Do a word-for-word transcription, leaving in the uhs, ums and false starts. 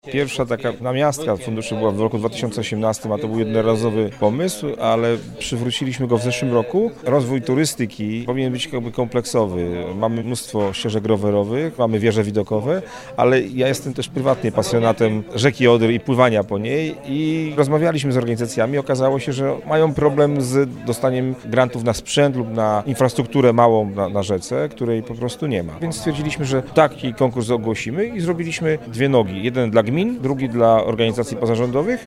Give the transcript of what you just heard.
Pierwsza taka namiastka funduszy była w roku dwa tysiące osiemnastym, a to był jednorazowy pomysł, ale przywróciliśmy go w zeszłym roku. Rozwój turystyki powinien być jakby kompleksowy. Mamy mnóstwo ścieżek rowerowych, mamy wieże widokowe, ale ja jestem też prywatnie pasjonatem rzeki Odry i pływania po niej i rozmawialiśmy z organizacjami. Okazało się, że mają problem z dostaniem grantów na sprzęt lub na infrastrukturę małą na, na rzece, której po prostu nie ma. Więc stwierdziliśmy, że taki konkurs ogłosimy i zrobiliśmy dwie nogi. Jeden dla gmin, drugi dla organizacji pozarządowych